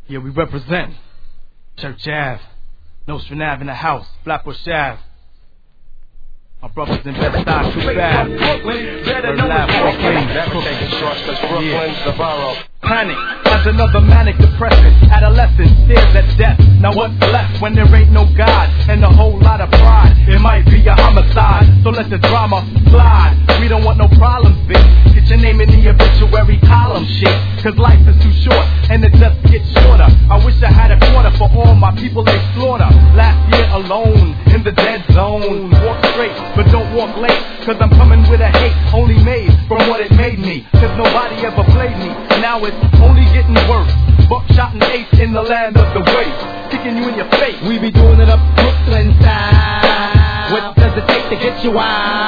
Yeah, we represent Church Ave, Nostrand Ave in the house, Flatbush Ave. My brothers in Bed-Stuy, too bad. Brooklyn's the borough. Panic as another manic depression. Adolescent stares at death. Now what's left when there ain't no God and a whole lot of pride? It might be a homicide, so let the drama slide. We don't want no problems, bitch. Get your name in the obituary column, shit. Cause life is too short and it just gets shorter. I wish I had a quarter for all my people they slaughter. Last year alone in the dead zone. Walk straight, but don't walk late. Cause I'm coming with a hate only made from what it made me. Cause nobody ever played me. Now it's only getting worse. Buckshot and ace in the land of the waste. Kicking you in your face. We be doing it up Brooklyn style. What does it take to get you out?